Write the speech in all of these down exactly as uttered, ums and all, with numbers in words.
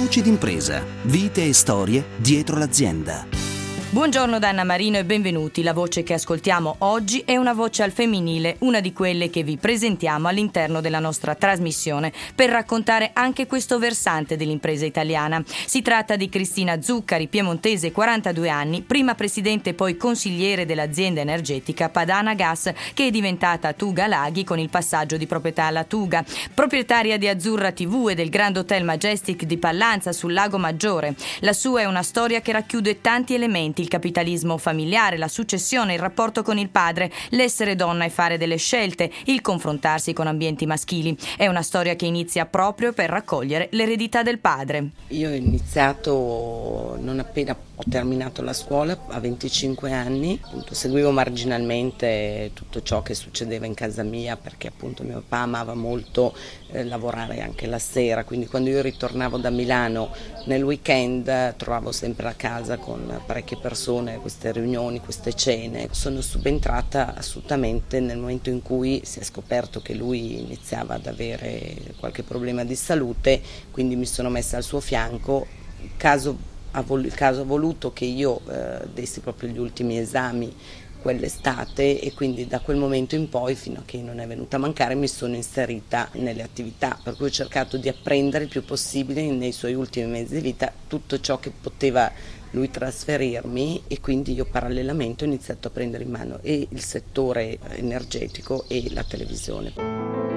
Voci d'impresa, vite e storie dietro l'azienda. Buongiorno da Anna Marino e benvenuti. La voce che ascoltiamo oggi è una voce al femminile, una di quelle che vi presentiamo all'interno della nostra trasmissione per raccontare anche questo versante dell'impresa italiana. Si tratta di Cristina Zuccari, piemontese, quarantadue anni, prima presidente e poi consigliere dell'azienda energetica Padana Gas, che è diventata Tuga Laghi con il passaggio di proprietà alla Tuga. Proprietaria di Azzurra tivù e del Grand Hotel Majestic di Pallanza sul Lago Maggiore. La sua è una storia che racchiude tanti elementi: il capitalismo familiare, la successione, il rapporto con il padre, l'essere donna e fare delle scelte, il confrontarsi con ambienti maschili. È una storia che inizia proprio per raccogliere l'eredità del padre. Io ho iniziato non appena ho terminato la scuola, a venticinque anni, appunto, seguivo marginalmente tutto ciò che succedeva in casa mia, perché appunto mio papà amava molto eh, lavorare anche la sera, quindi quando io ritornavo da Milano nel weekend trovavo sempre a casa con parecchie persone queste riunioni, queste cene. Sono subentrata assolutamente nel momento in cui si è scoperto che lui iniziava ad avere qualche problema di salute, quindi mi sono messa al suo fianco. Caso il caso ha voluto che io eh, dessi proprio gli ultimi esami quell'estate e quindi da quel momento in poi, fino a che non è venuta a mancare, mi sono inserita nelle attività, per cui ho cercato di apprendere il più possibile nei suoi ultimi mesi di vita tutto ciò che poteva lui trasferirmi, e quindi io parallelamente ho iniziato a prendere in mano e il settore energetico e la televisione.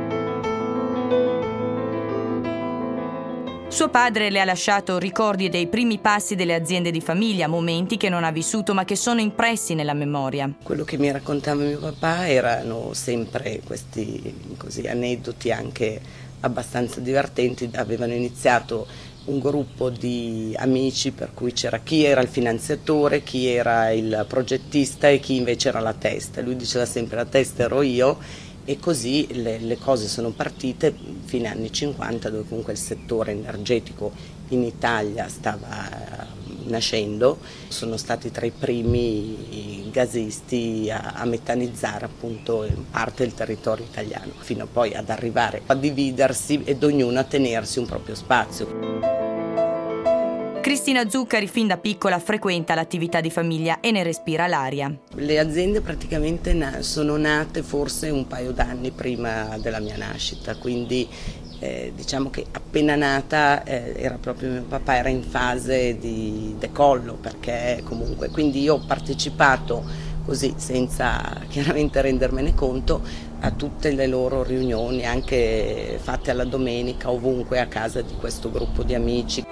Suo padre le ha lasciato ricordi dei primi passi delle aziende di famiglia, momenti che non ha vissuto ma che sono impressi nella memoria. Quello che mi raccontava mio papà erano sempre questi così aneddoti anche abbastanza divertenti. Avevano iniziato un gruppo di amici per cui c'era chi era il finanziatore, chi era il progettista e chi invece era la testa. Lui diceva sempre: la testa ero io. E così le, le cose sono partite fine anni cinquanta, dove comunque il settore energetico in Italia stava nascendo. Sono stati tra i primi gasisti a, a metanizzare appunto in parte il territorio italiano, fino poi ad arrivare a dividersi ed ognuno a tenersi un proprio spazio. Cristina Zuccari fin da piccola frequenta l'attività di famiglia e ne respira l'aria. Le aziende praticamente na- sono nate forse un paio d'anni prima della mia nascita, quindi eh, diciamo che appena nata eh, era proprio mio papà era in fase di decollo, perché comunque quindi io ho partecipato così senza chiaramente rendermene conto a tutte le loro riunioni, anche fatte alla domenica, ovunque a casa di questo gruppo di amici.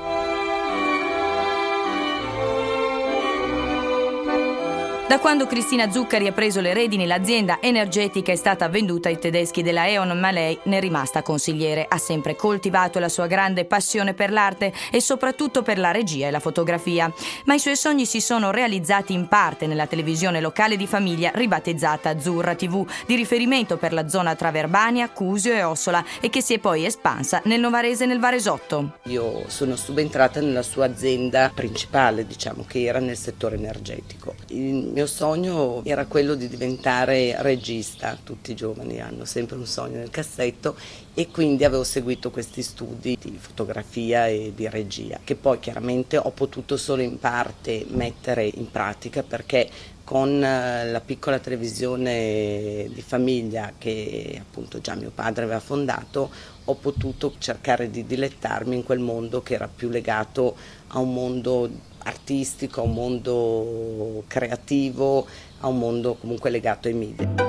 Da quando Cristina Zuccari ha preso le redini, l'azienda energetica è stata venduta ai tedeschi della E.ON, ma lei ne è rimasta consigliere. Ha sempre coltivato la sua grande passione per l'arte e soprattutto per la regia e la fotografia. Ma i suoi sogni si sono realizzati in parte nella televisione locale di famiglia, ribattezzata Azzurra tivù, di riferimento per la zona tra Verbania, Cusio e Ossola, e che si è poi espansa nel Novarese e nel Varesotto. Io sono subentrata nella sua azienda principale, diciamo, che era nel settore energetico. Il mio sogno era quello di diventare regista. Tutti i giovani hanno sempre un sogno nel cassetto, e quindi avevo seguito questi studi di fotografia e di regia, che poi chiaramente ho potuto solo in parte mettere in pratica, perché con la piccola televisione di famiglia che appunto già mio padre aveva fondato, ho potuto cercare di dilettarmi in quel mondo che era più legato a un mondo artistico, a un mondo creativo, a un mondo comunque legato ai media.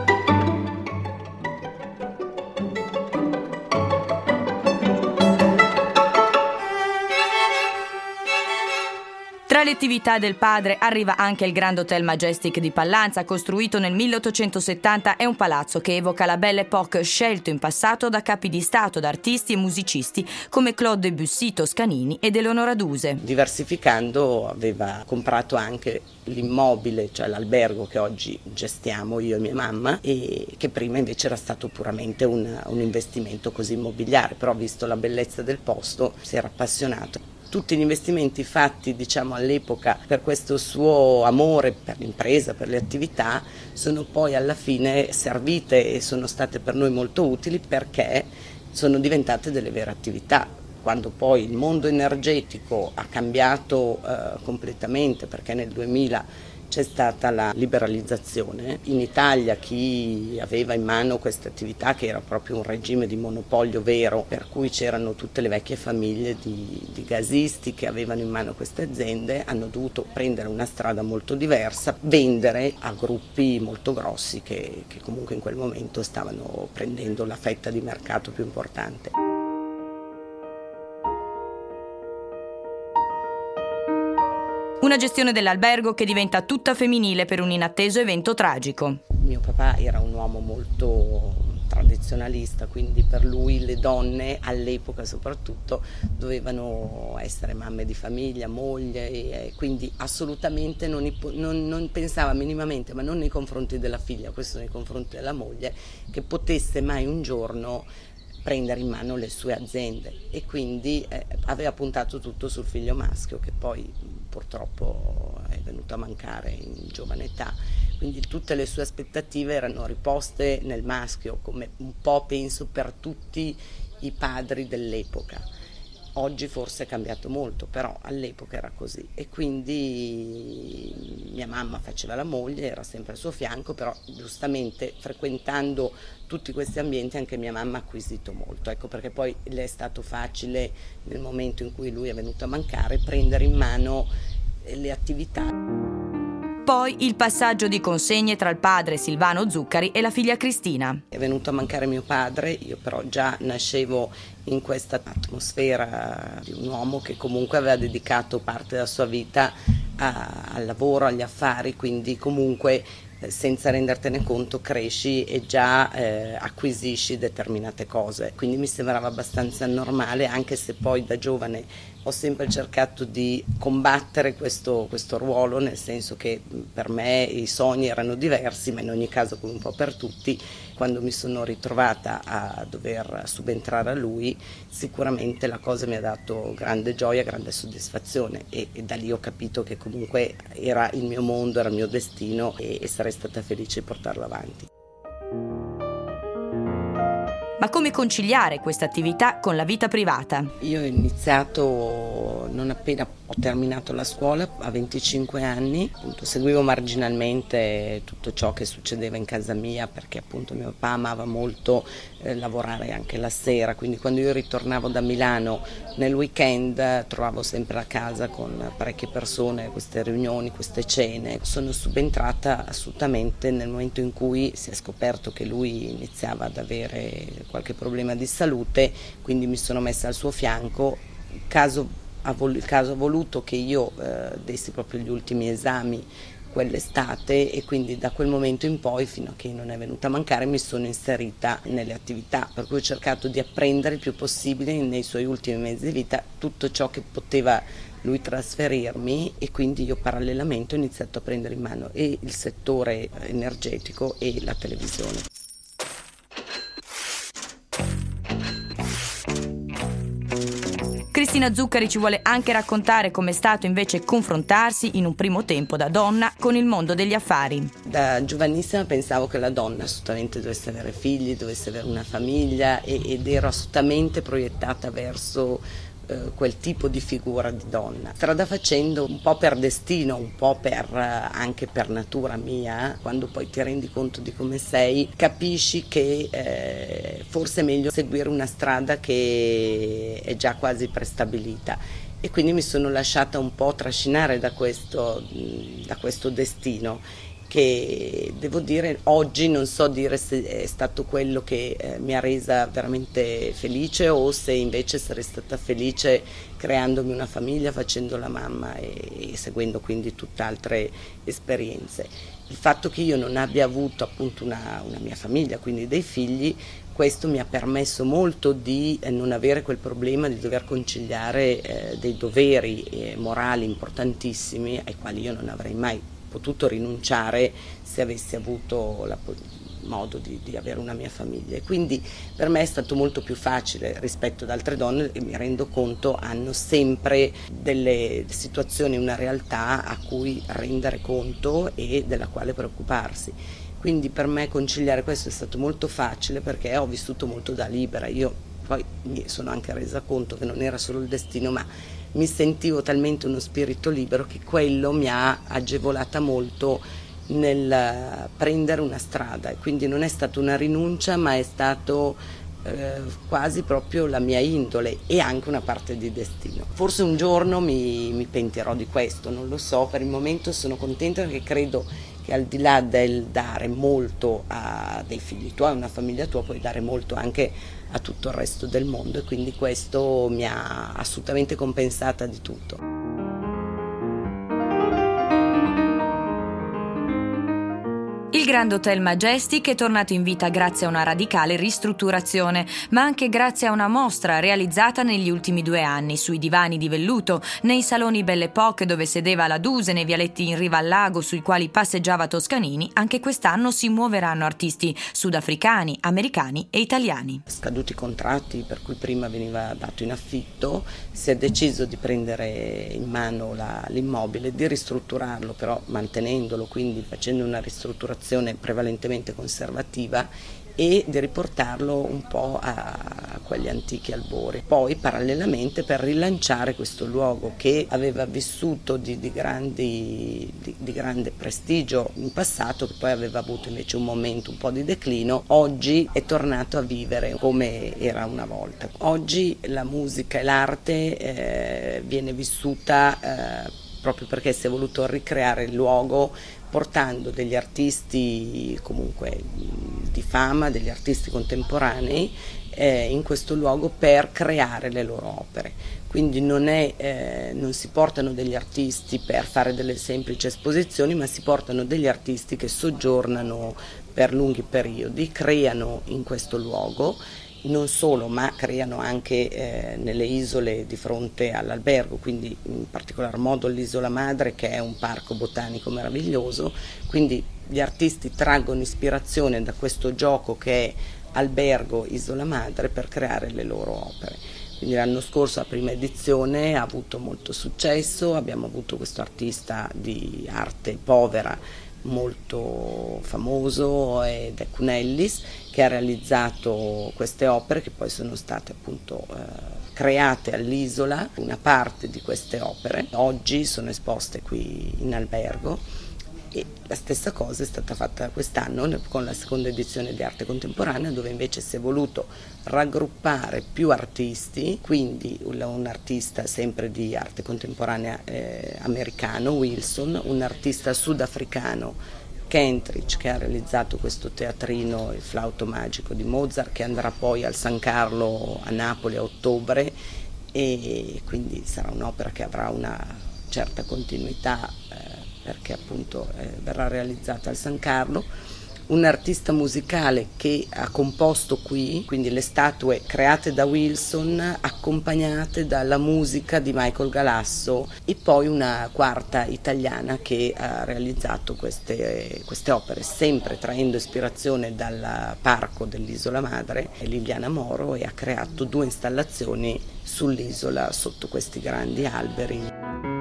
Tra le attività del padre arriva anche il Grand Hotel Majestic di Pallanza, costruito nel milleottocentosettanta. È un palazzo che evoca la Belle Époque, scelto in passato da capi di Stato, da artisti e musicisti come Claude Debussy, Toscanini ed Eleonora Duse. Diversificando aveva comprato anche l'immobile, cioè l'albergo che oggi gestiamo io e mia mamma, e che prima invece era stato puramente un, un investimento così immobiliare, però visto la bellezza del posto si era appassionato. Tutti gli investimenti fatti, diciamo, all'epoca per questo suo amore per l'impresa, per le attività, sono poi alla fine servite e sono state per noi molto utili, perché sono diventate delle vere attività. Quando poi il mondo energetico ha cambiato eh, completamente, perché nel duemila c'è stata la liberalizzazione, in Italia chi aveva in mano questa attività, che era proprio un regime di monopolio vero, per cui c'erano tutte le vecchie famiglie di, di gasisti che avevano in mano queste aziende, hanno dovuto prendere una strada molto diversa, vendere a gruppi molto grossi che, che comunque in quel momento stavano prendendo la fetta di mercato più importante. Una gestione dell'albergo che diventa tutta femminile per un inatteso evento tragico. Mio papà era un uomo molto tradizionalista, quindi per lui le donne all'epoca soprattutto dovevano essere mamme di famiglia, moglie, e quindi assolutamente non, non, non pensava minimamente, ma non nei confronti della figlia, questo nei confronti della moglie, che potesse mai un giorno prendere in mano le sue aziende, e quindi eh, aveva puntato tutto sul figlio maschio, che poi purtroppo è venuto a mancare in giovane età, quindi tutte le sue aspettative erano riposte nel maschio, come un po' penso per tutti i padri dell'epoca. Oggi forse è cambiato molto, però all'epoca era così, e quindi mia mamma faceva la moglie, era sempre al suo fianco, però giustamente frequentando tutti questi ambienti anche mia mamma ha acquisito molto, ecco perché poi le è stato facile, nel momento in cui lui è venuto a mancare, prendere in mano le attività. Poi il passaggio di consegne tra il padre Silvano Zuccari e la figlia Cristina. È venuto a mancare mio padre, io però già nascevo in questa atmosfera di un uomo che comunque aveva dedicato parte della sua vita a, al lavoro, agli affari, quindi comunque eh, senza rendertene conto cresci e già eh, acquisisci determinate cose. Quindi mi sembrava abbastanza normale, anche se poi da giovane ho sempre cercato di combattere questo, questo ruolo, nel senso che per me i sogni erano diversi, ma in ogni caso come un po' per tutti, quando mi sono ritrovata a dover subentrare a lui, sicuramente la cosa mi ha dato grande gioia, grande soddisfazione, e, e da lì ho capito che comunque era il mio mondo, era il mio destino, e, e sarei stata felice di portarlo avanti. Ma come conciliare questa attività con la vita privata? Io ho iniziato non appena ho terminato la scuola, a venticinque anni, appunto, seguivo marginalmente tutto ciò che succedeva in casa mia, perché appunto mio papà amava molto eh, lavorare anche la sera, quindi quando io ritornavo da Milano nel weekend trovavo sempre a casa con parecchie persone queste riunioni, queste cene. Sono subentrata assolutamente nel momento in cui si è scoperto che lui iniziava ad avere qualche problema di salute, quindi mi sono messa al suo fianco. Caso il caso ha voluto che io eh, dessi proprio gli ultimi esami quell'estate, e quindi da quel momento in poi, fino a che non è venuta a mancare, mi sono inserita nelle attività, per cui ho cercato di apprendere il più possibile nei suoi ultimi mesi di vita tutto ciò che poteva lui trasferirmi, e quindi io parallelamente ho iniziato a prendere in mano e il settore energetico e la televisione. Cristina Zuccari ci vuole anche raccontare com'è stato invece confrontarsi in un primo tempo da donna con il mondo degli affari. Da giovanissima pensavo che la donna assolutamente dovesse avere figli, dovesse avere una famiglia, ed ero assolutamente proiettata verso eh, quel tipo di figura di donna. Strada facendo, un po' per destino, un po' per, anche per natura mia, quando poi ti rendi conto di come sei, capisci che eh, forse è meglio seguire una strada che è già quasi prestabilita, e quindi mi sono lasciata un po' trascinare da questo, da questo destino, che devo dire oggi non so dire se è stato quello che eh, mi ha resa veramente felice, o se invece sarei stata felice creandomi una famiglia, facendo la mamma e, e seguendo quindi tutt'altre esperienze. Il fatto che io non abbia avuto appunto una, una mia famiglia, quindi dei figli, questo mi ha permesso molto di eh, non avere quel problema di dover conciliare eh, dei doveri eh, morali importantissimi, ai quali io non avrei mai potuto rinunciare se avessi avuto la, modo di, di avere una mia famiglia. E quindi per me è stato molto più facile rispetto ad altre donne, e mi rendo conto hanno sempre delle situazioni, una realtà a cui rendere conto e della quale preoccuparsi. Quindi per me conciliare questo è stato molto facile, perché ho vissuto molto da libera. Io poi mi sono anche resa conto che non era solo il destino, ma mi sentivo talmente uno spirito libero che quello mi ha agevolata molto nel prendere una strada, e quindi non è stata una rinuncia, ma è stato eh, quasi proprio la mia indole e anche una parte di destino. Forse un giorno mi, mi pentirò di questo, non lo so, per il momento sono contenta perché credo che al di là del dare molto a dei figli tuoi, a una famiglia tua, puoi dare molto anche a tutto il resto del mondo, e quindi questo mi ha assolutamente compensata di tutto. Il Grand Hotel Majestic è tornato in vita grazie a una radicale ristrutturazione, ma anche grazie a una mostra realizzata negli ultimi due anni sui divani di velluto, nei saloni Belle Époque dove sedeva la Duse, nei vialetti in riva al lago sui quali passeggiava Toscanini. Anche quest'anno si muoveranno artisti sudafricani, americani e italiani. Scaduti i contratti per cui prima veniva dato in affitto, si è deciso di prendere in mano la, l'immobile, di ristrutturarlo però mantenendolo, quindi facendo una ristrutturazione prevalentemente conservativa, e di riportarlo un po' a quegli antichi albori. Poi parallelamente, per rilanciare questo luogo che aveva vissuto di, di, grandi, di, di grande prestigio in passato, che poi aveva avuto invece un momento un po' di declino, oggi è tornato a vivere come era una volta. Oggi la musica e l'arte eh, viene vissuta eh, proprio perché si è voluto ricreare il luogo, portando degli artisti comunque di fama, degli artisti contemporanei eh, in questo luogo per creare le loro opere. Quindi non, è, eh, non si portano degli artisti per fare delle semplici esposizioni, ma si portano degli artisti che soggiornano per lunghi periodi, creano in questo luogo. Non solo, ma creano anche eh, nelle isole di fronte all'albergo, quindi in particolar modo l'isola madre, che è un parco botanico meraviglioso, quindi gli artisti traggono ispirazione da questo gioco che è albergo isola madre per creare le loro opere. Quindi l'anno scorso la prima edizione ha avuto molto successo, abbiamo avuto questo artista di arte povera molto famoso, ed è Cunellis, che ha realizzato queste opere che poi sono state appunto eh, create all'isola. Una parte di queste opere oggi sono esposte qui in albergo, e la stessa cosa è stata fatta quest'anno con la seconda edizione di arte contemporanea, dove invece si è voluto raggruppare più artisti, quindi un artista sempre di arte contemporanea eh, americano, Wilson, un artista sudafricano, Kentridge, che ha realizzato questo teatrino, Il flauto magico di Mozart, che andrà poi al San Carlo a Napoli a ottobre, e quindi sarà un'opera che avrà una certa continuità eh, perché appunto eh, verrà realizzata al San Carlo. Un artista musicale che ha composto qui, quindi le statue create da Wilson accompagnate dalla musica di Michael Galasso, e poi una quarta italiana che ha realizzato queste, queste opere, sempre traendo ispirazione dal parco dell'isola madre, Liliana Moro, e ha creato due installazioni sull'isola sotto questi grandi alberi.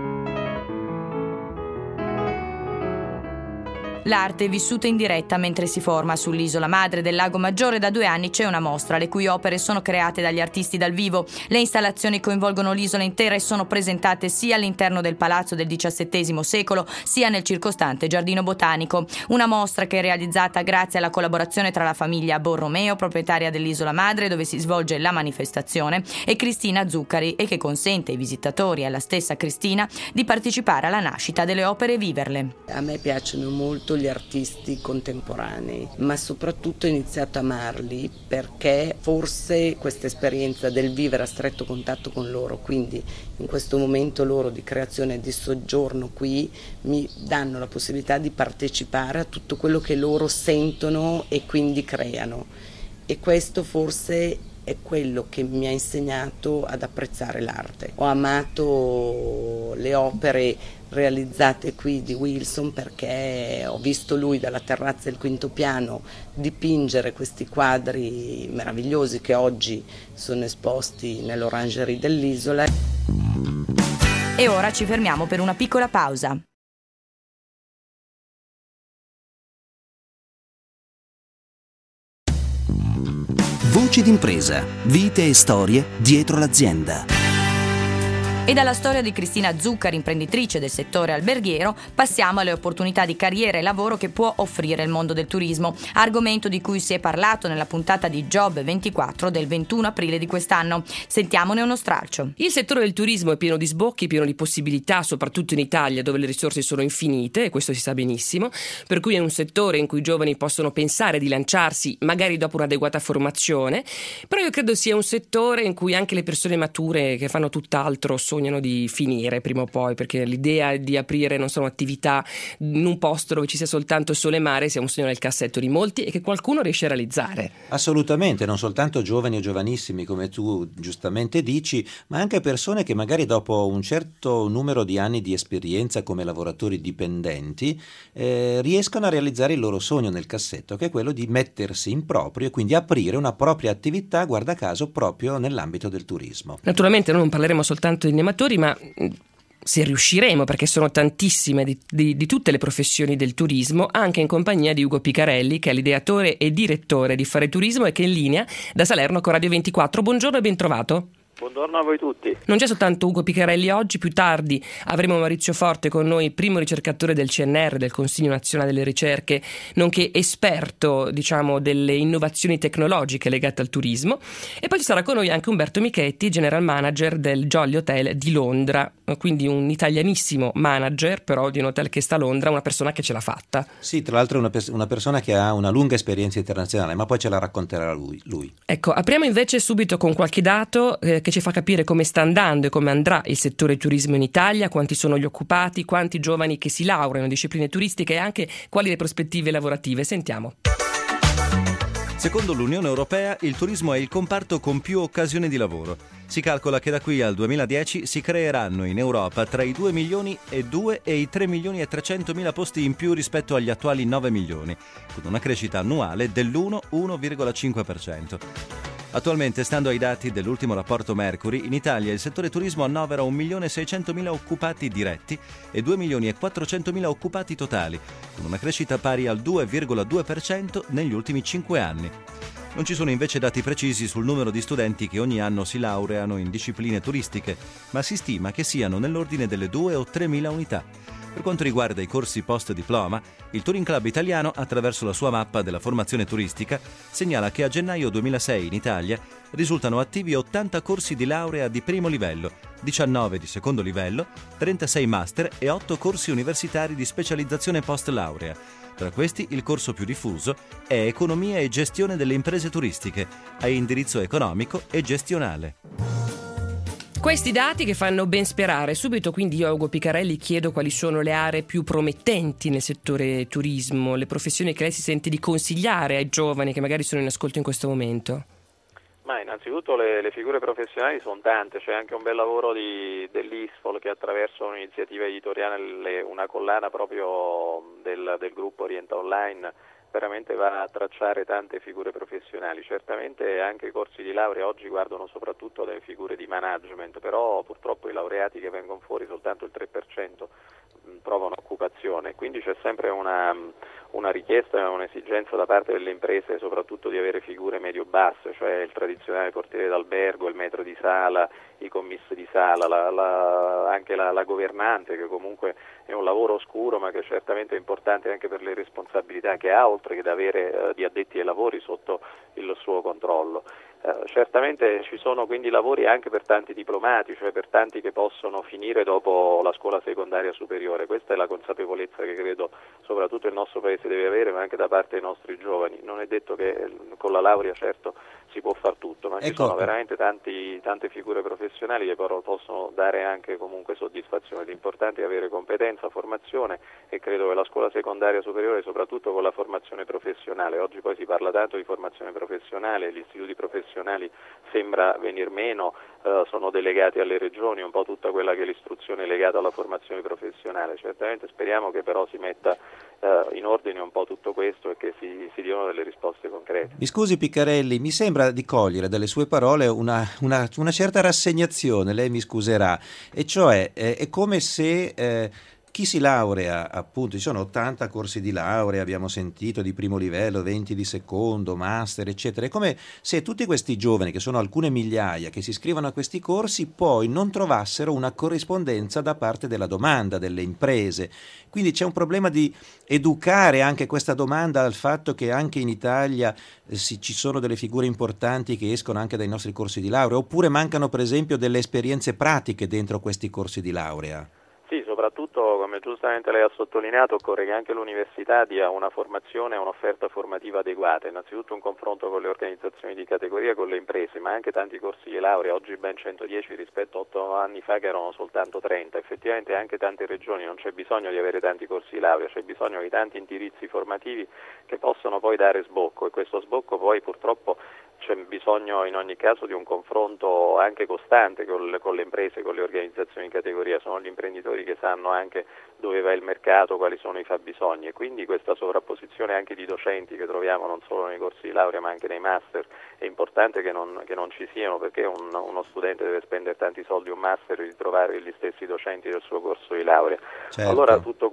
L'arte è vissuta in diretta mentre si forma sull'isola madre del Lago Maggiore. Da due anni c'è una mostra le cui opere sono create dagli artisti dal vivo. Le installazioni coinvolgono l'isola intera e sono presentate sia all'interno del palazzo del diciassettesimo secolo sia nel circostante giardino botanico. Una mostra che è realizzata grazie alla collaborazione tra la famiglia Borromeo, proprietaria dell'isola madre dove si svolge la manifestazione, e Cristina Zuccari, e che consente ai visitatori e alla stessa Cristina di partecipare alla nascita delle opere e viverle. A me piacciono molto gli artisti contemporanei, ma soprattutto ho iniziato a amarli perché forse questa esperienza del vivere a stretto contatto con loro, quindi in questo momento loro di creazione e di soggiorno qui, mi danno la possibilità di partecipare a tutto quello che loro sentono e quindi creano, e questo forse è quello che mi ha insegnato ad apprezzare l'arte. Ho amato le opere realizzate qui di Wilson perché ho visto lui dalla terrazza del quinto piano dipingere questi quadri meravigliosi che oggi sono esposti nell'orangerie dell'isola. E ora ci fermiamo per una piccola pausa. Voci d'impresa, vite e storie dietro l'azienda. E dalla storia di Cristina Zuccari, imprenditrice del settore alberghiero, passiamo alle opportunità di carriera e lavoro che può offrire il mondo del turismo, argomento di cui si è parlato nella puntata di Job ventiquattro del ventuno aprile di quest'anno. Sentiamone uno stralcio. Il settore del turismo è pieno di sbocchi, pieno di possibilità, soprattutto in Italia dove le risorse sono infinite, e questo si sa benissimo, per cui è un settore in cui i giovani possono pensare di lanciarsi magari dopo un'adeguata formazione, però io credo sia un settore in cui anche le persone mature che fanno tutt'altro sognano di finire prima o poi, perché l'idea di aprire, non so, un'attività in un posto dove ci sia soltanto sole e mare sia un sogno nel cassetto di molti e che qualcuno riesce a realizzare. Assolutamente, non soltanto giovani o giovanissimi come tu giustamente dici, ma anche persone che magari dopo un certo numero di anni di esperienza come lavoratori dipendenti eh, riescono a realizzare il loro sogno nel cassetto, che è quello di mettersi in proprio e quindi aprire una propria attività, guarda caso, proprio nell'ambito del turismo. Naturalmente noi non parleremo soltanto di animatori, ma se riusciremo, perché sono tantissime di, di, di tutte le professioni del turismo, anche in compagnia di Ugo Picarelli, che è l'ideatore e direttore di Fare Turismo e che è in linea da Salerno con Radio ventiquattro. Buongiorno e ben trovato. Buongiorno a voi tutti. Non c'è soltanto Ugo Picarelli oggi, più tardi avremo Maurizio Forte con noi, primo ricercatore del C N R, del Consiglio Nazionale delle Ricerche, nonché esperto, diciamo, delle innovazioni tecnologiche legate al turismo, e poi ci sarà con noi anche Umberto Michetti, general manager del Jolly Hotel di Londra, quindi un italianissimo manager però di un hotel che sta a Londra, una persona che ce l'ha fatta. Sì, tra l'altro è una, pers- una persona che ha una lunga esperienza internazionale, ma poi ce la racconterà lui. lui. Ecco, apriamo invece subito con qualche dato eh, che ci fa capire come sta andando e come andrà il settore turismo in Italia, quanti sono gli occupati, quanti giovani che si laureano in discipline turistiche e anche quali le prospettive lavorative. Sentiamo. Secondo l'Unione Europea, il turismo è il comparto con più occasioni di lavoro. Si calcola che da qui al duemiladieci si creeranno in Europa tra i due milioni e due e i tre milioni e trecentomila posti in più rispetto agli attuali nove milioni, con una crescita annuale dell'uno virgola cinque per cento. Attualmente, stando ai dati dell'ultimo rapporto Mercury, in Italia il settore turismo annovera un milione e seicentomila occupati diretti e due milioni e quattrocentomila occupati totali, con una crescita pari al due virgola due per cento negli ultimi cinque anni. Non ci sono invece dati precisi sul numero di studenti che ogni anno si laureano in discipline turistiche, ma si stima che siano nell'ordine delle due o tremila unità. Per quanto riguarda i corsi post-diploma, il Touring Club Italiano, attraverso la sua mappa della formazione turistica, segnala che a gennaio duemilasei in Italia risultano attivi ottanta corsi di laurea di primo livello, diciannove di secondo livello, trentasei master e otto corsi universitari di specializzazione post-laurea. Tra questi il corso più diffuso è Economia e Gestione delle imprese turistiche, a indirizzo economico e gestionale. Questi dati che fanno ben sperare. Subito quindi io a Ugo Picarelli chiedo quali sono le aree più promettenti nel settore turismo, le professioni che lei si sente di consigliare ai giovani che magari sono in ascolto in questo momento. Ma innanzitutto le, le figure professionali sono tante, c'è anche un bel lavoro di, dell'ISFOL che attraverso un'iniziativa editoriale, una collana proprio del, del gruppo Orienta Online, veramente va a tracciare tante figure professionali. Certamente anche i corsi di laurea oggi guardano soprattutto alle figure di management, però purtroppo i laureati che vengono fuori soltanto il tre per cento trovano occupazione, quindi c'è sempre una, una richiesta e un'esigenza da parte delle imprese soprattutto di avere figure medio-basse, cioè il tradizionale portiere d'albergo, il maître di sala, i commessi di sala, la, la, anche la, la governante, che comunque è un lavoro oscuro ma che certamente è importante anche per le responsabilità che ha, oltre che da avere eh, di addetti ai lavori sotto il suo controllo. Eh, certamente ci sono quindi lavori anche per tanti diplomati, cioè per tanti che possono finire dopo la scuola secondaria superiore. Questa è la consapevolezza che credo soprattutto il nostro Paese deve avere, ma anche da parte dei nostri giovani. Non è detto che con la laurea certo si può far tutto, ma ecco, ci sono veramente tanti, tante figure professionali che però possono dare anche comunque soddisfazione. L'importante è avere competenza, formazione, e credo che la scuola secondaria superiore, soprattutto con la formazione professionale, oggi poi si parla tanto di formazione professionale, gli istituti professionali sembra venir meno, eh, sono delegati alle regioni, un po' tutta quella che è l'istruzione legata alla formazione professionale. Certamente speriamo che però si metta eh, in ordine un po' tutto questo e che si, si diano delle risposte concrete. Mi scusi Picarelli, mi sembra di cogliere dalle sue parole una, una, una certa rassegnazione, lei mi scuserà, e cioè eh, è come se eh, chi si laurea, appunto, ci sono ottanta corsi di laurea, abbiamo sentito, di primo livello, venti di secondo, master, eccetera. È come se tutti questi giovani, che sono alcune migliaia, che si iscrivono a questi corsi, poi non trovassero una corrispondenza da parte della domanda, delle imprese. Quindi c'è un problema di educare anche questa domanda al fatto che anche in Italia eh, si, ci sono delle figure importanti che escono anche dai nostri corsi di laurea, oppure mancano per esempio delle esperienze pratiche dentro questi corsi di laurea. Sì, soprattutto, come giustamente lei ha sottolineato, occorre che anche l'università dia una formazione e un'offerta formativa adeguata, innanzitutto un confronto con le organizzazioni di categoria, con le imprese, ma anche tanti corsi di laurea, oggi ben centodieci rispetto a otto anni fa che erano soltanto trenta. Effettivamente anche tante regioni non c'è bisogno di avere tanti corsi di laurea, c'è bisogno di tanti indirizzi formativi che possono poi dare sbocco, e questo sbocco poi purtroppo c'è bisogno in ogni caso di un confronto anche costante con le, con le imprese, con le organizzazioni di categoria. Sono gli imprenditori che sanno anche dove va il mercato, quali sono i fabbisogni, e quindi questa sovrapposizione anche di docenti che troviamo non solo nei corsi di laurea ma anche nei master è importante che non, che non ci siano, perché un, uno studente deve spendere tanti soldi un master e ritrovare gli stessi docenti del suo corso di laurea. Certo. Allora tutto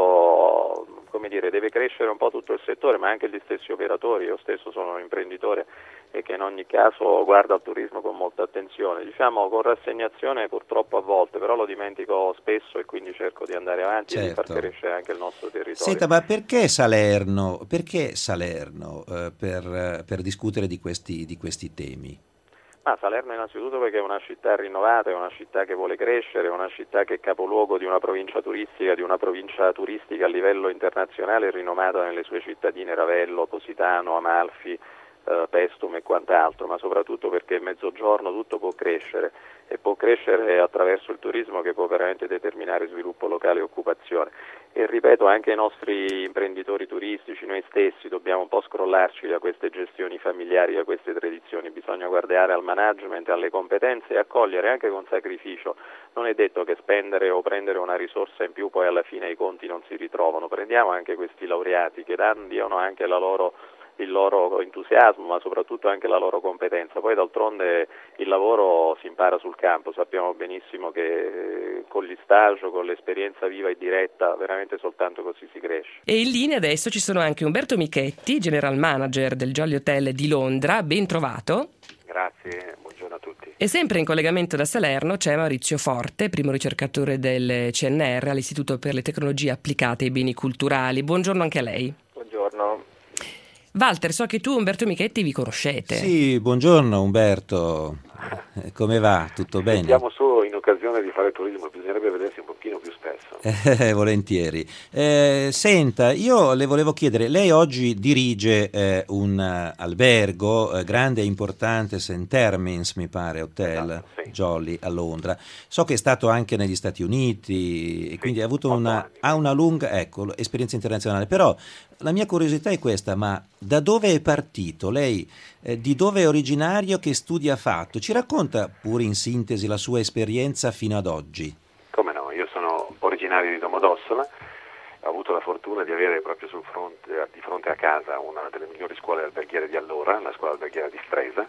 questo, come dire, deve crescere un po' tutto il settore, ma anche gli stessi operatori. Io stesso sono un imprenditore e che in ogni caso guarda al turismo con molta attenzione, diciamo con rassegnazione purtroppo a volte, però lo dimentico spesso e quindi cerco di andare avanti, certo, e di far crescere anche il nostro territorio. Senta, ma perché Salerno, perché Salerno eh, per, per discutere di questi, di questi temi? Ah, Salerno innanzitutto perché è una città rinnovata, è una città che vuole crescere, è una città che è capoluogo di una provincia turistica, di una provincia turistica a livello internazionale, rinomata nelle sue cittadine Ravello, Positano, Amalfi, Pestum e quant'altro, ma soprattutto perché il mezzogiorno tutto può crescere e può crescere attraverso il turismo, che può veramente determinare sviluppo locale e occupazione. E ripeto, anche i nostri imprenditori turistici, noi stessi dobbiamo un po' scrollarci da queste gestioni familiari, da queste tradizioni, bisogna guardare al management, alle competenze e accogliere anche con sacrificio. Non è detto che spendere o prendere una risorsa in più poi alla fine i conti non si ritrovano. Prendiamo anche questi laureati che danno, diano anche la loro il loro entusiasmo, ma soprattutto anche la loro competenza. Poi d'altronde il lavoro si impara sul campo, sappiamo benissimo che con gli stage, con l'esperienza viva e diretta, veramente soltanto così si cresce. E in linea adesso ci sono anche Umberto Michetti, General Manager del Jolly Hotel di Londra, ben trovato. Grazie, buongiorno a tutti. E sempre in collegamento da Salerno c'è Maurizio Forte, primo ricercatore del C N R all'Istituto per le Tecnologie Applicate ai Beni Culturali. Buongiorno anche a lei. Buongiorno. Walter, so che tu Umberto Michetti vi conoscete. Sì, buongiorno Umberto, come va? Tutto bene? Siamo solo in occasione di fare turismo, bisognerebbe vedersi un pochino più spesso. Eh, volentieri. Eh, senta, io le volevo chiedere, lei oggi dirige eh, un uh, albergo eh, grande e importante, Saint Termins mi pare, hotel, esatto, sì. Jolly a Londra. So che è stato anche negli Stati Uniti e sì, quindi ha avuto una, ha una lunga ecco, esperienza internazionale, però la mia curiosità è questa, ma da dove è partito? Lei eh, di dove è originario, che studi ha fatto? Ci racconta pure in sintesi la sua esperienza fino ad oggi? Come no, io sono originario di Domodossola, ho avuto la fortuna di avere proprio sul fronte, di fronte a casa una delle migliori scuole alberghiere di allora, la scuola alberghiera di Stresa,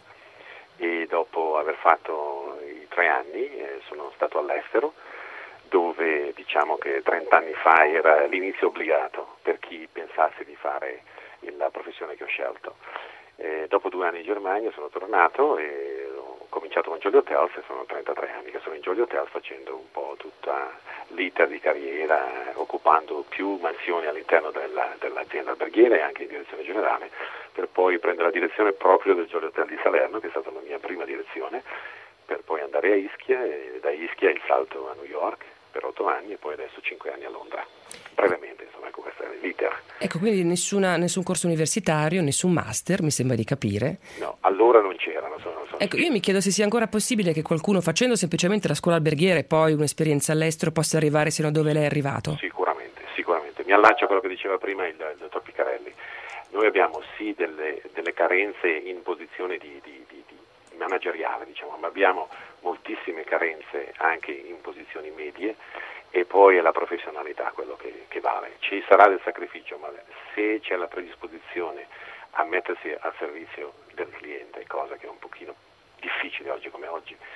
e dopo aver fatto i tre anni eh, sono stato all'estero, dove diciamo che trent'anni fa era l'inizio obbligato per chi pensasse di fare la professione che ho scelto. E dopo due anni in Germania sono tornato e ho cominciato con Jolly Hotels e sono trentatré anni che sono in Jolly Hotels facendo un po' tutta l'iter di carriera, occupando più mansioni all'interno della, dell'azienda alberghiera e anche in direzione generale, per poi prendere la direzione proprio del Jolly Hotel di Salerno, che è stata la mia prima direzione, per poi andare a Ischia e da Ischia il salto a New York per otto anni e poi adesso cinque anni a Londra. Brevemente, insomma, ecco questo è l'iter. Ecco, quindi nessuna, nessun corso universitario, nessun master, mi sembra di capire. No, allora non c'erano. Sono, sono ecco, io mi chiedo se sia ancora possibile che qualcuno facendo semplicemente la scuola alberghiera e poi un'esperienza all'estero possa arrivare sino a dove lei è arrivato. Sicuramente, sicuramente. Mi allaccio a quello che diceva prima il, il dottor Picarelli. Noi abbiamo sì delle, delle carenze in posizione di, di, di, di manageriale, diciamo, ma abbiamo moltissime carenze anche in posizioni medie e poi è la professionalità quello che, che vale. Ci sarà del sacrificio, ma se c'è la predisposizione a mettersi al servizio del cliente, cosa che è un pochino difficile oggi come oggi,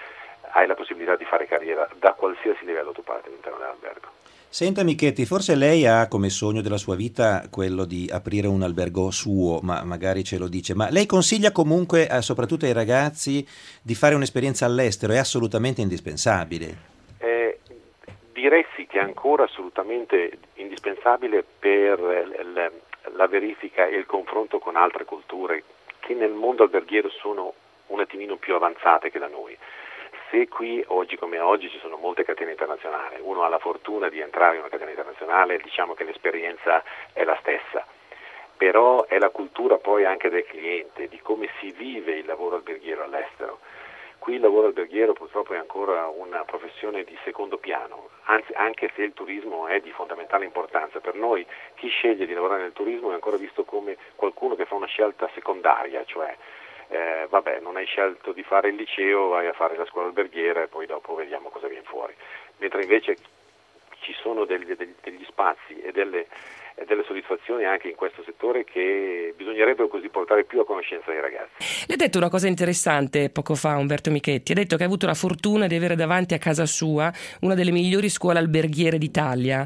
hai la possibilità di fare carriera da qualsiasi livello tu parti all'interno dell'albergo. Senta Michetti, forse lei ha come sogno della sua vita quello di aprire un albergo suo, ma magari ce lo dice, ma lei consiglia comunque, eh, soprattutto ai ragazzi, di fare un'esperienza all'estero? È assolutamente indispensabile. Eh, direi sì che è ancora assolutamente indispensabile per l- la verifica e il confronto con altre culture che nel mondo alberghiero sono un attimino più avanzate che da noi. Se qui oggi come oggi ci sono molte catene internazionali, uno ha la fortuna di entrare in una catena internazionale, diciamo che l'esperienza è la stessa, però è la cultura poi anche del cliente, di come si vive il lavoro alberghiero all'estero. Qui il lavoro alberghiero purtroppo è ancora una professione di secondo piano, anzi anche se il turismo è di fondamentale importanza, per noi chi sceglie di lavorare nel turismo è ancora visto come qualcuno che fa una scelta secondaria, cioè Eh, vabbè, non hai scelto di fare il liceo, vai a fare la scuola alberghiera e poi dopo vediamo cosa viene fuori. Mentre invece ci sono degli, degli, degli spazi e delle, e delle soddisfazioni anche in questo settore che bisognerebbero così portare più a conoscenza dei ragazzi. Lei ha detto una cosa interessante poco fa, Umberto Michetti, ha detto che ha avuto la fortuna di avere davanti a casa sua una delle migliori scuole alberghiere d'Italia.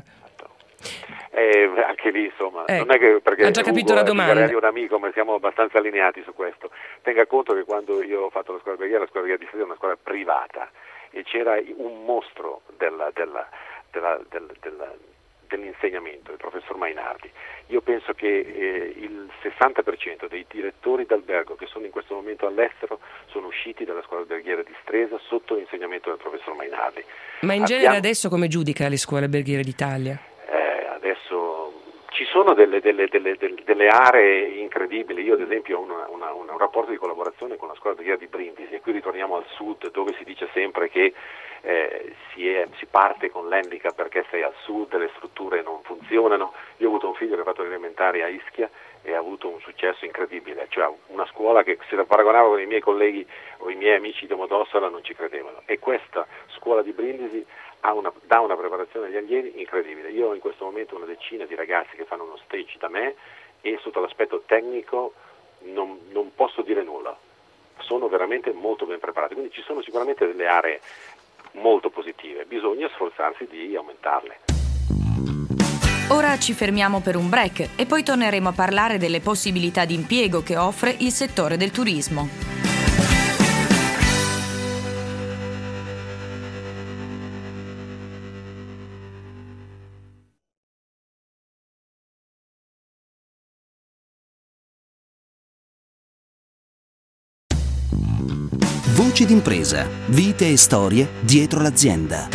Eh, anche lì insomma eh, non è che perché ha già capito Ugo la domanda, è un amico, ma siamo abbastanza allineati su questo. Tenga conto che quando io ho fatto la scuola alberghiera, la scuola alberghiera di Stresa è una scuola privata e c'era un mostro della, della, della, della, della, dell'insegnamento, il professor Mainardi. Io penso che eh, il sessanta per cento dei direttori d'albergo che sono in questo momento all'estero sono usciti dalla scuola alberghiera di Stresa sotto l'insegnamento del professor Mainardi. Ma in Abbiamo... genere adesso come giudica le scuole alberghiere d'Italia? Adesso ci sono delle, delle, delle, delle aree incredibili. Io ad esempio ho una, una, un rapporto di collaborazione con la scuola alberghiera di Brindisi e qui ritorniamo al sud dove si dice sempre che eh, si, è, si parte con l'handicap perché sei al sud, le strutture non funzionano. Io ho avuto un figlio che ha fatto le elementari a Ischia e ha avuto un successo incredibile, cioè una scuola che se la paragonavo con i miei colleghi o i miei amici di Domodossola non ci credevano, e questa scuola di Brindisi ha una, dà una preparazione agli allievi incredibile. Io ho in questo momento una decina di ragazzi che fanno uno stage da me e sotto l'aspetto tecnico non, non posso dire nulla, sono veramente molto ben preparati, quindi ci sono sicuramente delle aree molto positive, bisogna sforzarsi di aumentarle. Ora ci fermiamo per un break e poi torneremo a parlare delle possibilità di impiego che offre il settore del turismo. Voci d'impresa, vite e storie dietro l'azienda.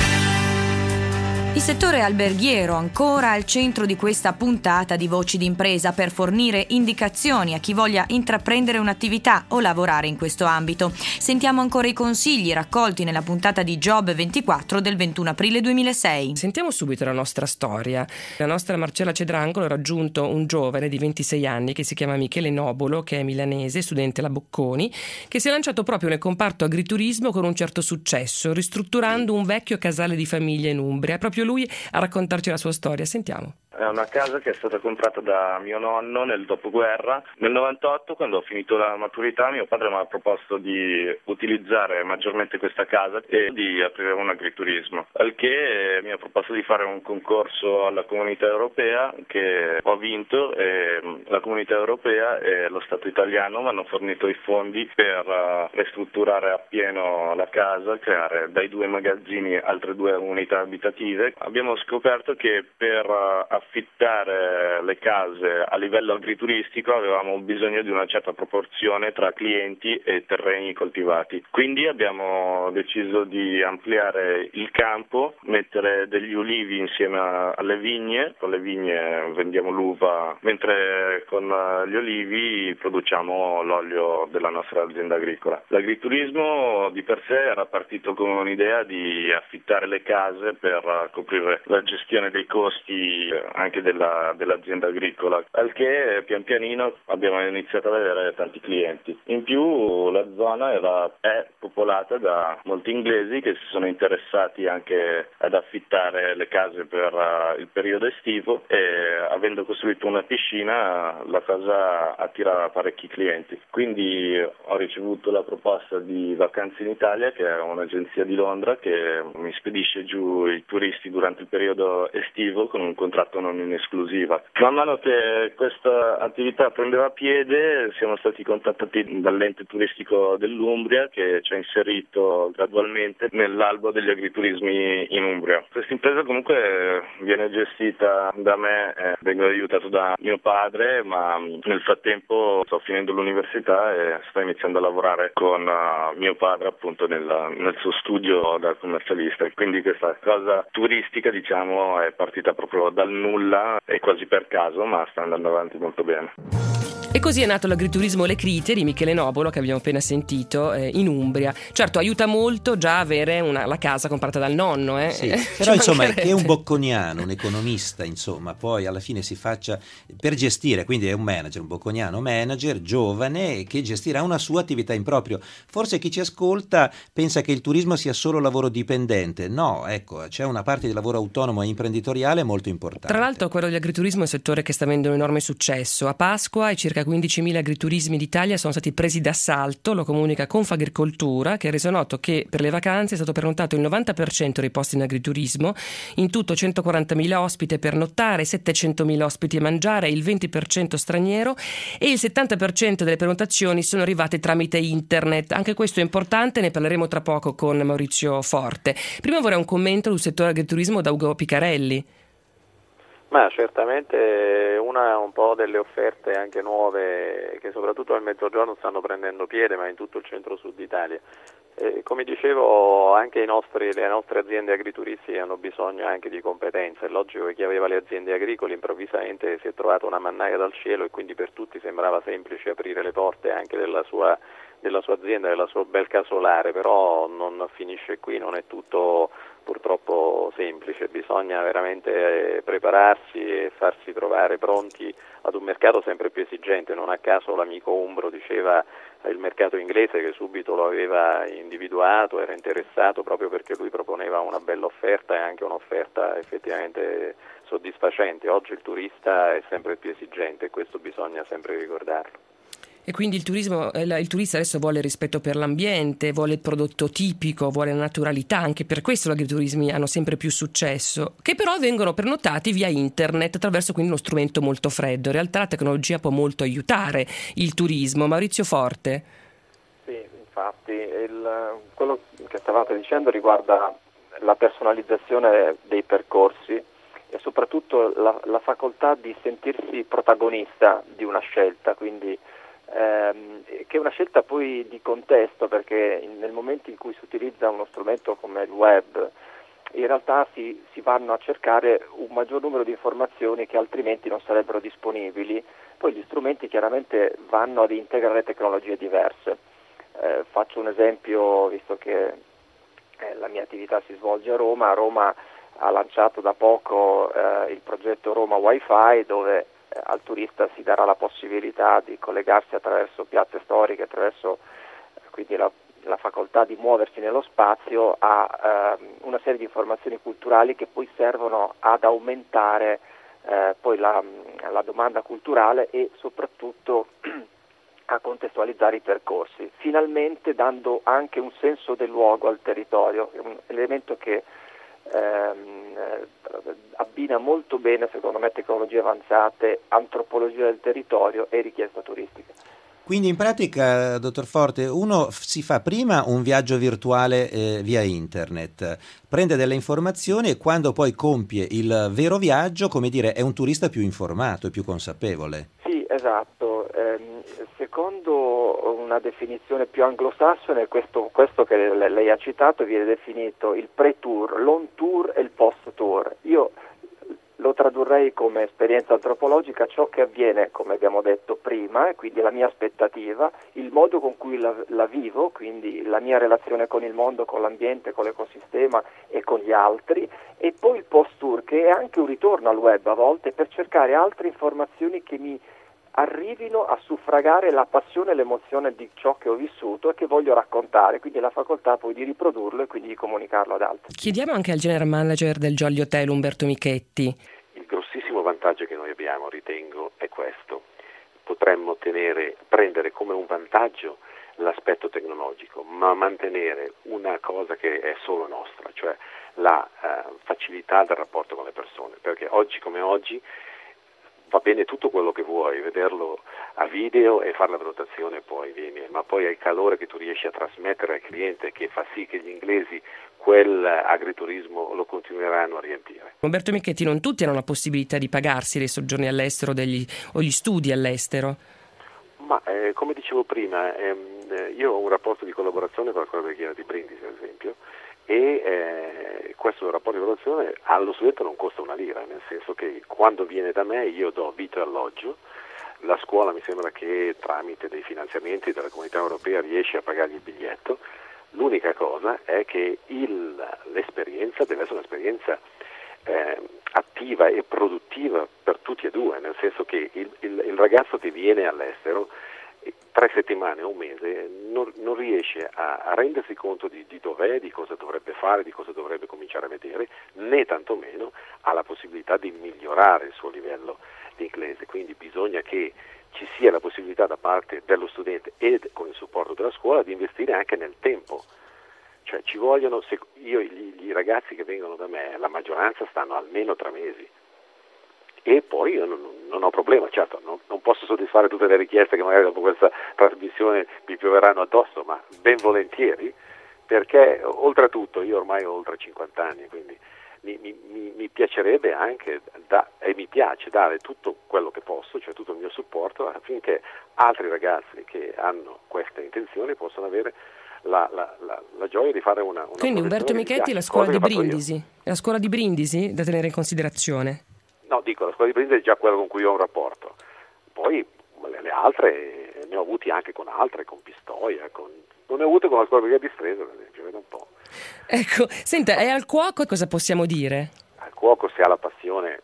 Il settore alberghiero ancora al centro di questa puntata di Voci d'impresa per fornire indicazioni a chi voglia intraprendere un'attività o lavorare in questo ambito. Sentiamo ancora i consigli raccolti nella puntata di Job ventiquattro del ventuno aprile duemilasei. Sentiamo subito la nostra storia. La nostra Marcella Cedrangolo ha raggiunto un giovane di ventisei anni che si chiama Michele Nobolo, che è milanese, studente alla Bocconi, che si è lanciato proprio nel comparto agriturismo con un certo successo, ristrutturando un vecchio casale di famiglia in Umbria. È proprio lui a raccontarci la sua storia. Sentiamo. È una casa che è stata comprata da mio nonno nel dopoguerra. Nel novantotto, quando ho finito la maturità, mio padre mi ha proposto di utilizzare maggiormente questa casa e di aprire un agriturismo, al che mi ha proposto di fare un concorso alla Comunità Europea che ho vinto, e la Comunità Europea e lo Stato italiano mi hanno fornito i fondi per ristrutturare appieno la casa, creare dai due magazzini altre due unità abitative. Abbiamo scoperto che per affittare le case a livello agrituristico avevamo bisogno di una certa proporzione tra clienti e terreni coltivati. Quindi abbiamo deciso di ampliare il campo, mettere degli ulivi insieme alle vigne. Con le vigne vendiamo l'uva, mentre con gli olivi produciamo l'olio della nostra azienda agricola. L'agriturismo di per sé era partito con un'idea di affittare le case per coprire la gestione dei costi anche della, dell'azienda agricola, al che pian pianino abbiamo iniziato ad avere tanti clienti. In più la zona era, è popolata da molti inglesi che si sono interessati anche ad affittare le case per uh, il periodo estivo, e avendo costruito una piscina la cosa attira parecchi clienti. Quindi ho ricevuto la proposta di Vacanze in Italia, che è un'agenzia di Londra che mi spedisce giù i turisti durante il periodo estivo con un contratto non in esclusiva. Man mano che questa attività prendeva piede siamo stati contattati dall'ente turistico dell'Umbria, che ci ha inserito gradualmente nell'albo degli agriturismi in Umbria. Questa impresa comunque viene gestita da me, eh, vengo aiutato da mio padre, ma nel frattempo sto finendo l'università e sto iniziando a lavorare con uh, mio padre appunto nel, nel suo studio da commercialista. Quindi questa cosa turistica, diciamo, è partita proprio dal nulla e quasi per caso, ma sta andando avanti molto bene. E così è nato l'agriturismo Le Crite di Michele Nobolo, che abbiamo appena sentito, eh, in Umbria. Certo, aiuta molto già avere una, la casa comprata dal nonno. Eh? Sì, però insomma che è un bocconiano, un economista, insomma, poi alla fine si faccia per gestire, quindi è un manager, un bocconiano manager, giovane, che gestirà una sua attività in proprio. Forse chi ci ascolta pensa che il turismo sia solo lavoro dipendente. No, ecco, c'è una parte di lavoro autonomo e imprenditoriale molto importante. Tra l'altro quello dell'agriturismo è un settore che sta avendo un enorme successo. A Pasqua i circa quindicimila agriturismi d'Italia sono stati presi d'assalto, lo comunica Confagricoltura, che ha reso noto che per le vacanze è stato prenotato il novanta per cento dei posti in agriturismo, in tutto centoquarantamila ospiti per nottare, settecentomila ospiti a mangiare, il venti per cento straniero, e il settanta per cento delle prenotazioni sono arrivate tramite internet. Anche questo è importante, ne parleremo tra poco con Maurizio Forte. Prima vorrei un commento sul settore agriturismo da Ugo Picarelli. Ma certamente una un po' delle offerte anche nuove che soprattutto nel mezzogiorno stanno prendendo piede, ma in tutto il centro-sud Italia. Eh, come dicevo, anche i nostri, le nostre aziende agrituristiche hanno bisogno anche di competenze. È logico che chi aveva le aziende agricole improvvisamente si è trovato una mannaia dal cielo e quindi per tutti sembrava semplice aprire le porte anche della sua, della sua azienda, della sua bel casolare, però non finisce qui, non è tutto purtroppo semplice, bisogna veramente prepararsi e farsi trovare pronti ad un mercato sempre più esigente. Non a caso l'amico Umbro diceva il mercato inglese che subito lo aveva individuato, era interessato proprio perché lui proponeva una bella offerta e anche un'offerta effettivamente soddisfacente. Oggi il turista è sempre più esigente e questo bisogna sempre ricordarlo. E quindi il turismo, il turista adesso vuole il rispetto per l'ambiente, vuole il prodotto tipico, vuole la naturalità. Anche per questo gli agriturismi hanno sempre più successo, che però vengono prenotati via internet, attraverso quindi uno strumento molto freddo. In realtà la tecnologia può molto aiutare il turismo. Maurizio Forte. Sì, infatti il, quello che stavate dicendo riguarda la personalizzazione dei percorsi e soprattutto la, la facoltà di sentirsi protagonista di una scelta, quindi Ehm, che è una scelta poi di contesto, perché nel momento in cui si utilizza uno strumento come il web in realtà si, si vanno a cercare un maggior numero di informazioni che altrimenti non sarebbero disponibili. Poi gli strumenti chiaramente vanno ad integrare tecnologie diverse. Eh, faccio un esempio, visto che eh, la mia attività si svolge a Roma. A Roma ha lanciato da poco eh, il progetto Roma Wi-Fi, dove al turista si darà la possibilità di collegarsi attraverso piazze storiche, attraverso quindi la, la facoltà di muoversi nello spazio a eh, una serie di informazioni culturali che poi servono ad aumentare eh, poi la, la domanda culturale e soprattutto a contestualizzare i percorsi, finalmente dando anche un senso del luogo al territorio, un elemento che Ehm, abbina molto bene, secondo me, tecnologie avanzate, antropologia del territorio e richiesta turistica. Quindi in pratica, dottor Forte, uno si fa prima un viaggio virtuale eh, via internet, prende delle informazioni e quando poi compie il vero viaggio, come dire, è un turista più informato e più consapevole. Sì, esatto. Eh, secondo una definizione più anglosassone, questo, questo che lei ha citato viene definito il pre-tour, l'on tour e il post-tour. Io lo tradurrei come esperienza antropologica ciò che avviene, come abbiamo detto prima, e quindi la mia aspettativa, il modo con cui la, la vivo, quindi la mia relazione con il mondo, con l'ambiente, con l'ecosistema e con gli altri, e poi il post-tour, che è anche un ritorno al web a volte per cercare altre informazioni che mi arrivino a suffragare la passione e l'emozione di ciò che ho vissuto e che voglio raccontare, quindi la facoltà poi di riprodurlo e quindi di comunicarlo ad altri. Chiediamo anche al general manager del Jolly Hotel, Umberto Michetti. Il grossissimo vantaggio che noi abbiamo, ritengo, è questo. Potremmo tenere, prendere come un vantaggio l'aspetto tecnologico, ma mantenere una cosa che è solo nostra, cioè la eh, facilità del rapporto con le persone, perché oggi come oggi va bene tutto quello che vuoi, vederlo a video e fare la prenotazione poi viene, ma poi è il calore che tu riesci a trasmettere al cliente che fa sì che gli inglesi quel agriturismo lo continueranno a riempire. Umberto Michetti, non tutti hanno la possibilità di pagarsi dei soggiorni all'estero degli, o gli studi all'estero? Ma eh, come dicevo prima, ehm, io ho un rapporto di collaborazione con la Scuola Alberghiera di Brindisi, ad esempio, e eh, questo rapporto di collaborazione allo studente non costa una lira, nel senso che quando viene da me io do vitto e alloggio, la scuola mi sembra che tramite dei finanziamenti della Comunità Europea riesce a pagargli il biglietto. L'unica cosa è che il, l'esperienza deve essere un'esperienza eh, attiva e produttiva per tutti e due, nel senso che il, il, il ragazzo che viene all'estero tre settimane o un mese non, non riesce a, a rendersi conto di, di dov'è, di cosa dovrebbe fare, di cosa dovrebbe cominciare a vedere, né tantomeno ha la possibilità di migliorare il suo livello di inglese. Quindi bisogna che ci sia la possibilità da parte dello studente e con il supporto della scuola di investire anche nel tempo. Cioè ci vogliono, se io gli, gli ragazzi che vengono da me, la maggioranza stanno almeno tre mesi. E poi io non, non ho problema, certo, non, non posso soddisfare tutte le richieste che magari dopo questa trasmissione mi pioveranno addosso, ma ben volentieri, perché oltretutto io ormai ho oltre cinquanta anni, quindi mi, mi, mi piacerebbe anche, da, e mi piace dare tutto quello che posso, cioè tutto il mio supporto, affinché altri ragazzi che hanno queste intenzioni possano avere la, la, la, la gioia di fare una... una Quindi Umberto Michetti, la scuola di Brindisi, è la scuola di Brindisi da tenere in considerazione? No, dico, la scuola di Brindisi è già quella con cui ho un rapporto, poi le altre ne ho avuti anche con altre, con Pistoia, con... non ne ho avute con la scuola di Stresa, ad esempio, vedo un po'. Ecco, senta, e al cuoco cosa possiamo dire? Al cuoco, se ha la passione,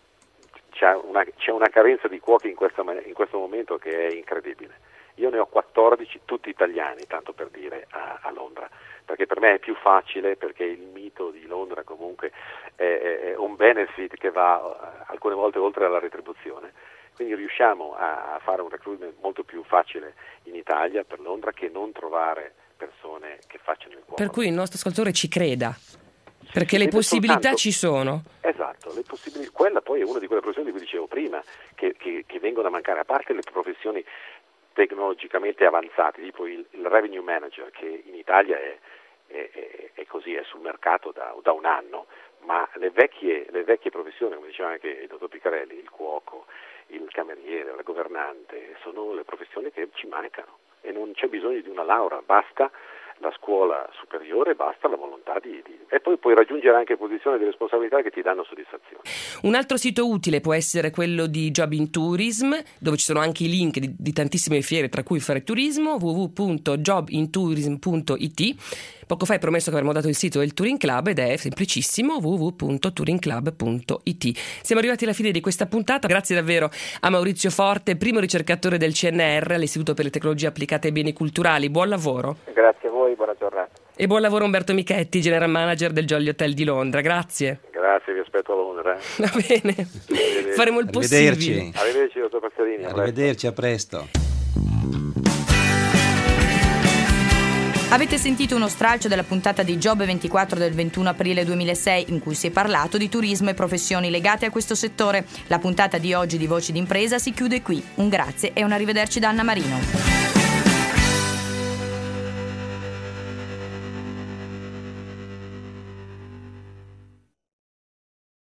c'è una, c'è una carenza di cuochi in, questa, in questo momento che è incredibile. Io ne ho quattordici, tutti italiani, tanto per dire, a, a Londra, perché per me è più facile, perché il mito di Londra comunque è, è, è un benefit che va alcune volte oltre alla retribuzione, quindi riusciamo a, a fare un recruitment molto più facile in Italia per Londra che non trovare persone che facciano il cuoco. Per cui il nostro ascoltatore ci creda, perché sì, le possibilità soltanto, ci sono. Esatto, le possibilità, quella poi è una di quelle professioni di cui dicevo prima, che, che, che vengono a mancare, a parte le professioni tecnologicamente avanzati, tipo il, il revenue manager, che in Italia è, è, è, è così, è sul mercato da, da un anno, ma le vecchie, le vecchie professioni, come diceva anche il dottor Piccarelli, il cuoco, il cameriere, la governante, sono le professioni che ci mancano e non c'è bisogno di una laurea, basta la scuola superiore, basta la volontà di, di... e poi puoi raggiungere anche posizioni di responsabilità che ti danno soddisfazione. Un altro sito utile può essere quello di Job in Tourism, dove ci sono anche i link di, di tantissime fiere, tra cui Fare Turismo, w w w punto job in tourism punto i t. Poco fa hai promesso che avremmo dato il sito del Touring Club ed è semplicissimo, w w w punto touring club punto i t. Siamo arrivati alla fine di questa puntata, grazie davvero a Maurizio Forte, primo ricercatore del C N R all'Istituto per le Tecnologie Applicate ai Beni Culturali. Buon lavoro. Grazie a voi, buona giornata. E buon lavoro Umberto Michetti, general manager del Jolly Hotel di Londra. Grazie. Grazie, vi aspetto a Londra. Va bene, faremo il possibile. Arrivederci, dottor Pasqualini. Arrivederci, a presto. Avete sentito uno stralcio della puntata di Job ventiquattro del ventuno aprile duemilasei in cui si è parlato di turismo e professioni legate a questo settore. La puntata di oggi di Voci d'Impresa si chiude qui. Un grazie e un arrivederci da Anna Marino.